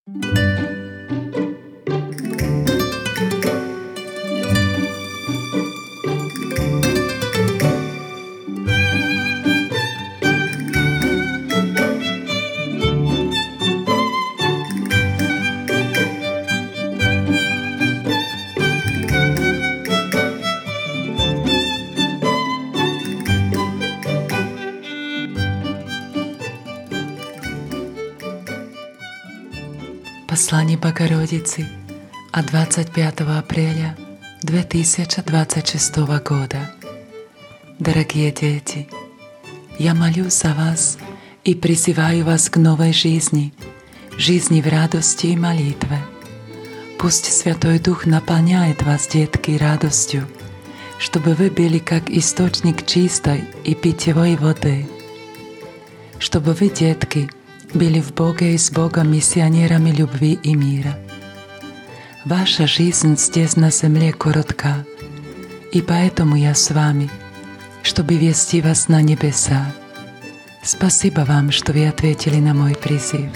Послание Богородицы от 25 апреля 2026 года. Дорогие дети, я молюсь за вас и призываю вас к новой жизни, жизни в радости и молитве. Пусть Святой Дух наполняет вас, детки, радостью, чтобы вы были как источник чистой и питьевой воды. Чтобы вы, детки, были в Боге и с Богом миссионерами любви и мира. Ваша жизнь здесь на земле коротка, и поэтому я с вами, чтобы вести вас на небеса. Спасибо вам, что вы ответили на мой призыв.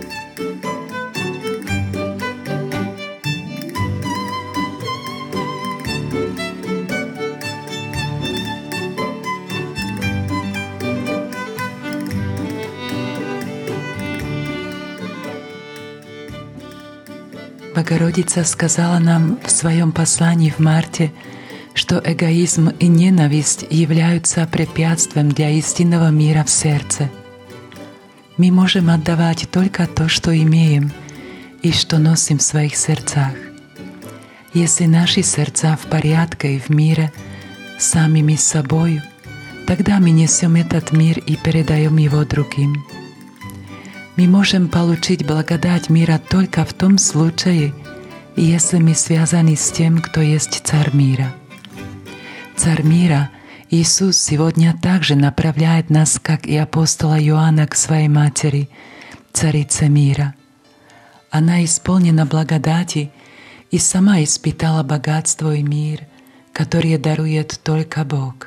Богородица сказала нам в своем послании в марте, что эгоизм и ненависть являются препятствием для истинного мира в сердце. Мы можем отдавать только то, что имеем и что носим в своих сердцах. Если наши сердца в порядке и в мире с самими собою, тогда мы несем этот мир и передаем его другим. Мы можем получить благодать мира только в том случае, если мы связаны с тем, кто есть Царь мира. Царь мира, Иисус, сегодня также направляет нас, как и апостола Иоанна, к своей матери, Царице мира. Она исполнена благодати и сама испытала богатство и мир, которые дарует только Бог.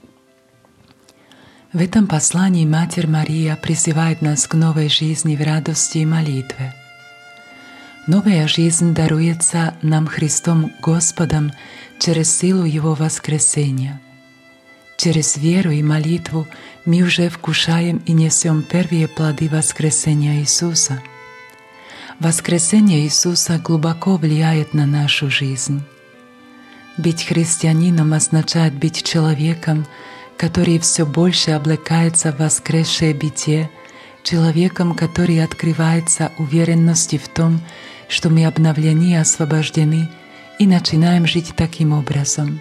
В этом послании Матерь Мария призывает нас к новой жизни в радости и молитве. Новая жизнь даруется нам Христом Господом через силу Его воскресения. Через веру и молитву мы уже вкушаем и несем первые плоды воскресения Иисуса. Воскресение Иисуса глубоко влияет на нашу жизнь. Быть христианином означает быть человеком, который все больше облекается в воскресшее бытие, человеком, который открывается уверенности в том, что мы обновлены и освобождены, и начинаем жить таким образом.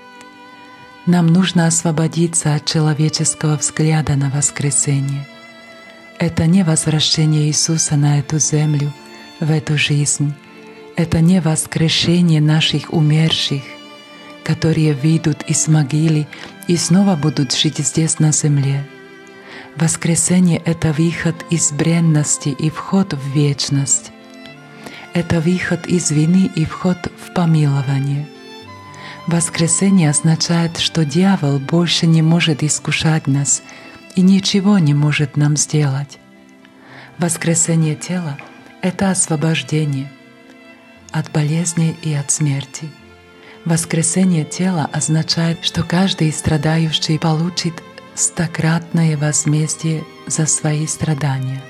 Нам нужно освободиться от человеческого взгляда на воскресение. Это не возвращение Иисуса на эту землю, в эту жизнь. Это не воскрешение наших умерших, которые выйдут из могилы и снова будут жить здесь на земле. Воскресение — это выход из бренности и вход в вечность. Это выход из вины и вход в помилование. Воскресение означает, что дьявол больше не может искушать нас и ничего не может нам сделать. Воскресение тела — это освобождение от болезни и от смерти. Воскресение тела означает, что каждый страдающий получит стократное возмездие за свои страдания.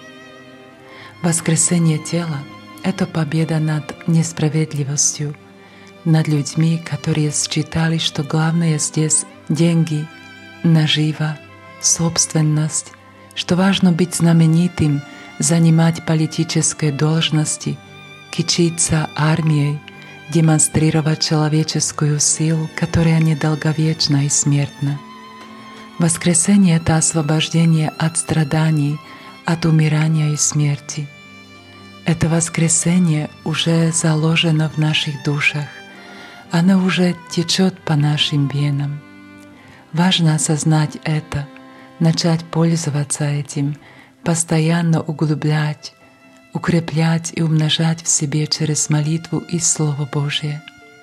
Воскресение тела — это победа над несправедливостью, над людьми, которые считали, что главное здесь — деньги, нажива, собственность, что важно быть знаменитым, занимать политические должности, кичиться армией, демонстрировать человеческую силу, которая недолговечна и смертна. Воскресение — это освобождение от страданий, от умирания и смерти. Это воскресение уже заложено в наших душах, оно уже течет по нашим венам. Важно осознать это, начать пользоваться этим, постоянно углублять, укреплять и умножать в себе через молитву и Слово Божие.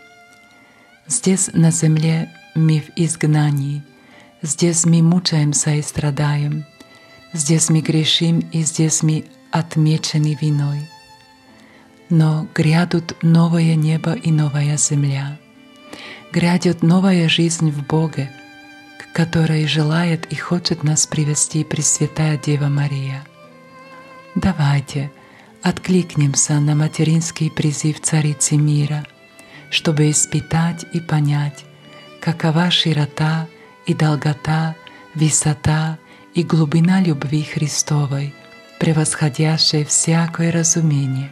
Здесь на земле мы в изгнании, здесь мы мучаемся и страдаем, здесь мы грешим и здесь мы отмечены виной. но грядут новое небо и новая земля. Грядет новая жизнь в Боге, к которой желает и хочет нас привести Пресвятая Дева Мария. Давайте откликнемся на материнский призыв Царицы мира, чтобы испытать и понять, какова широта и долгота, высота и глубина любви Христовой, превосходящей всякое разумение.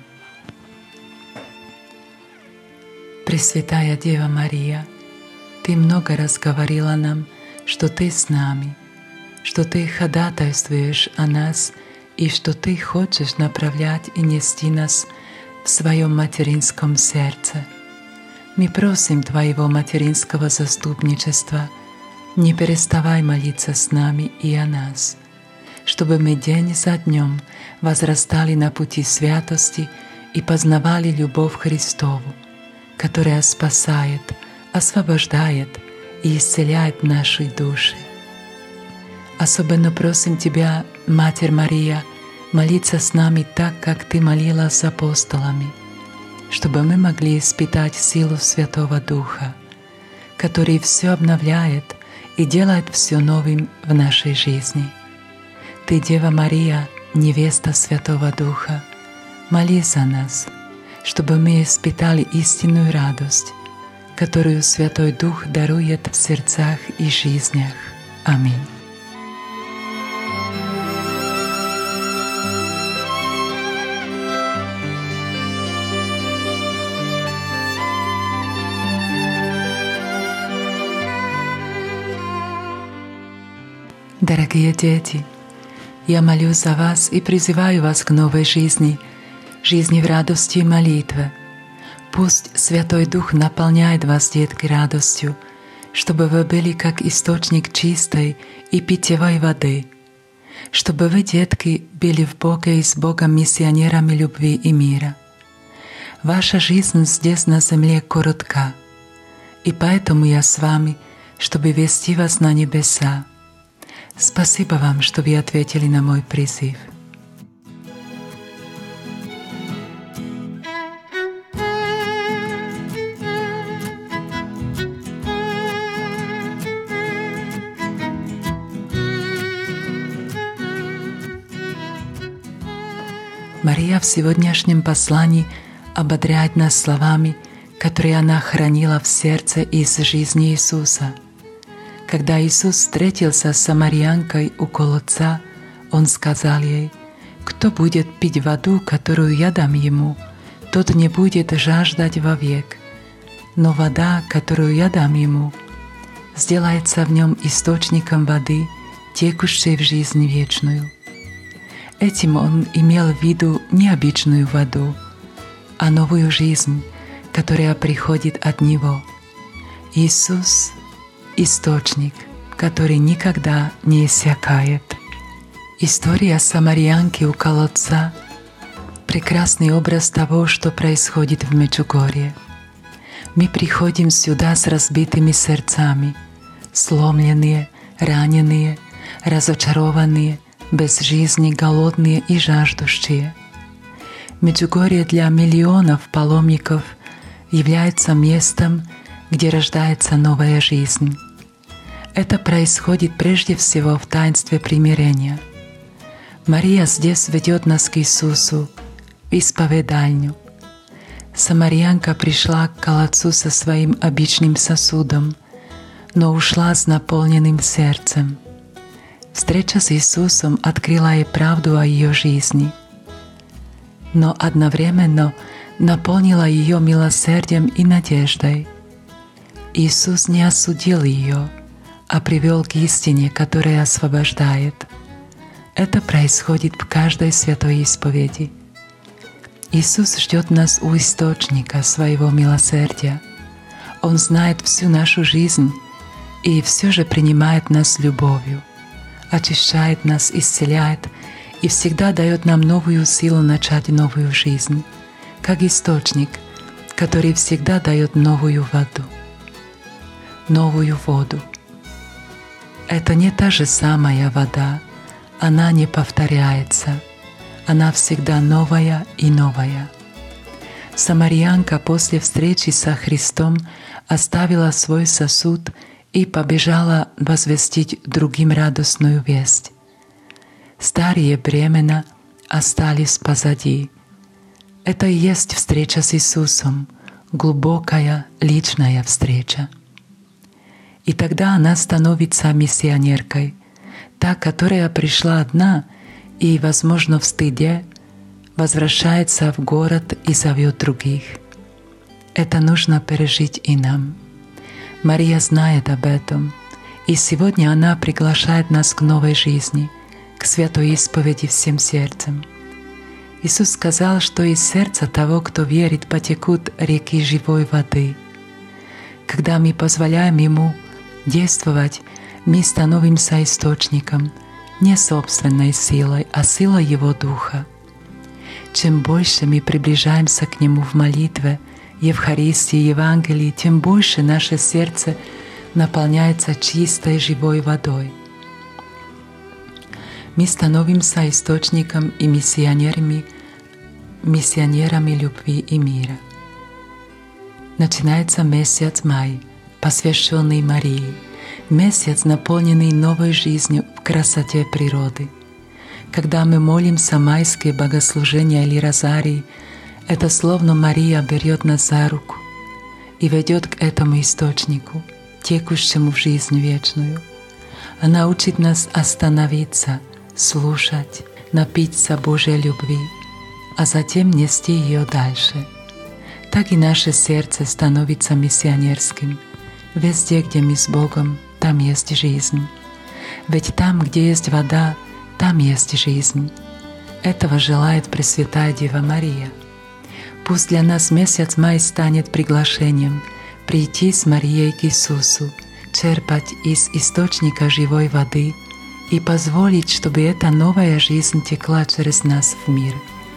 Пресвятая Дева Мария, Ты много раз говорила нам, что Ты с нами, что Ты ходатайствуешь о нас и что Ты хочешь направлять и нести нас в Своем материнском сердце. Мы просим Твоего материнского заступничества, не переставай молиться с нами и о нас, чтобы мы день за днем возрастали на пути святости и познавали любовь Христову, которая спасает, освобождает и исцеляет наши души. Особенно просим Тебя, Матерь Мария, молиться с нами так, как Ты молилась с апостолами, чтобы мы могли испытать силу Святого Духа, который все обновляет и делает все новым в нашей жизни. Ты, Дева Мария, невеста Святого Духа, молись за нас, чтобы мы испытали истинную радость, которую Святой Дух дарует в сердцах и жизнях. Аминь. Дорогие дети, я молюсь за вас и призываю вас к новой жизни в радости и молитве. Пусть Святой Дух наполняет вас, детки, радостью, чтобы вы были как источник чистой и питьевой воды, чтобы вы, детки, были в Боге и с Богом миссионерами любви и мира. Ваша жизнь здесь на земле коротка, и поэтому я с вами, чтобы вести вас на небеса. Спасибо вам, что вы ответили на мой призыв. Мария в сегодняшнем послании ободряет нас словами, которые она хранила в сердце из жизни Иисуса. Когда Иисус встретился с самарянкой у колодца, Он сказал ей: «Кто будет пить воду, которую я дам ему, тот не будет жаждать вовек, но вода, которую я дам ему, сделается в нем источником воды, текущей в жизнь вечную». Этим Он имел в виду не обычную воду, а новую жизнь, которая приходит от Него. Иисус — источник, который никогда не иссякает. История самарянки у колодца — прекрасный образ того, что происходит в Меджугорье. Мы приходим сюда с разбитыми сердцами, сломленные, раненые, разочарованные, без жизни, голодные и жаждущие. Меджугорье для миллионов паломников является местом, где рождается новая жизнь. Это происходит прежде всего в таинстве примирения. Мария здесь ведет нас к Иисусу, в исповедальню. Самарянка пришла к колодцу со своим обычным сосудом, но ушла с наполненным сердцем. Встреча с Иисусом открыла ей правду о ее жизни, но одновременно наполнила ее милосердием и надеждой. Иисус не осудил ее, а привел к истине, которая освобождает. Это происходит в каждой святой исповеди. Иисус ждет нас у источника своего милосердия. Он знает всю нашу жизнь и все же принимает нас с любовью, очищает нас, исцеляет и всегда дает нам новую силу начать новую жизнь, как источник, который всегда дает новую воду. Новую воду. Это не та же самая вода, она не повторяется, она всегда новая и новая. Самарянка после встречи со Христом оставила свой сосуд и побежала возвестить другим радостную весть. Старые бремена остались позади. Это и есть встреча с Иисусом, глубокая личная встреча. И тогда она становится миссионеркой, та, которая пришла одна и, возможно, в стыде, возвращается в город и зовет других. Это нужно пережить и нам. Мария знает об этом, и сегодня она приглашает нас к новой жизни, к святой исповеди всем сердцем. Иисус сказал, что из сердца того, кто верит, потекут реки живой воды. Когда мы позволяем Ему действовать, мы становимся источником не собственной силой, а силой Его Духа. Чем больше мы приближаемся к Нему в молитве, Евхаристии, Евангелии, тем больше наше сердце наполняется чистой живой водой. Мы становимся источником и миссионерами любви и мира. Начинается месяц май, посвященный Марии, месяц, наполненный новой жизнью в красоте природы. Когда мы молимся майские богослужения или розарии, это словно Мария берет нас за руку и ведет к этому источнику, текущему в жизнь вечную. Она учит нас остановиться, слушать, напиться Божьей любви, а затем нести ее дальше. Так и наше сердце становится миссионерским. Везде, где мы с Богом, там есть жизнь. Ведь там, где есть вода, там есть жизнь. Этого желает Пресвятая Дева Мария. Пусть для нас месяц май станет приглашением прийти с Марией к Иисусу, черпать из источника живой воды и позволить, чтобы эта новая жизнь текла через нас в мир.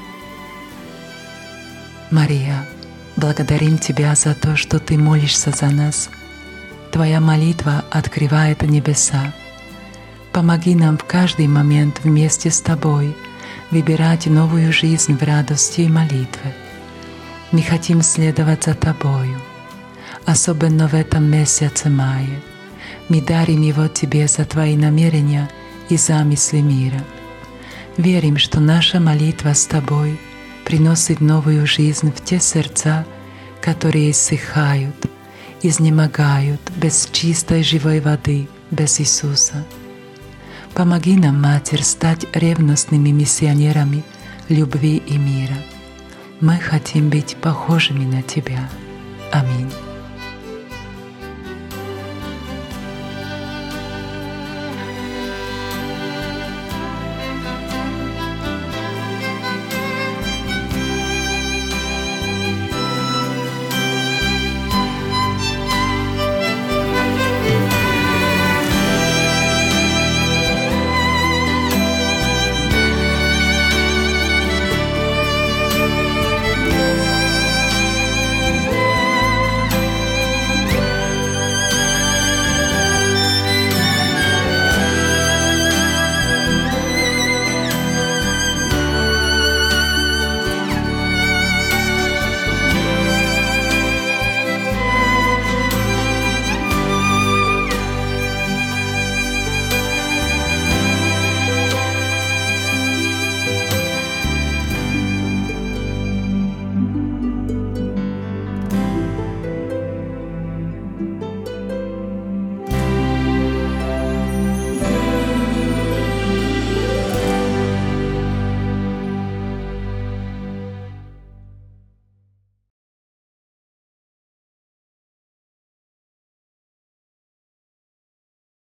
Мария, благодарим Тебя за то, что Ты молишься за нас. Твоя молитва открывает небеса. Помоги нам в каждый момент вместе с Тобой выбирать новую жизнь в радости и молитве. Мы хотим следовать за Тобою, особенно в этом месяце мая. Мы дарим его Тебе за Твои намерения и замыслы мира. Верим, что наша молитва с Тобой приносит новую жизнь в те сердца, которые иссыхают, изнемогают без чистой живой воды, без Иисуса. Помоги нам, Матерь, стать ревностными миссионерами любви и мира. Мы хотим быть похожими на Тебя. Аминь.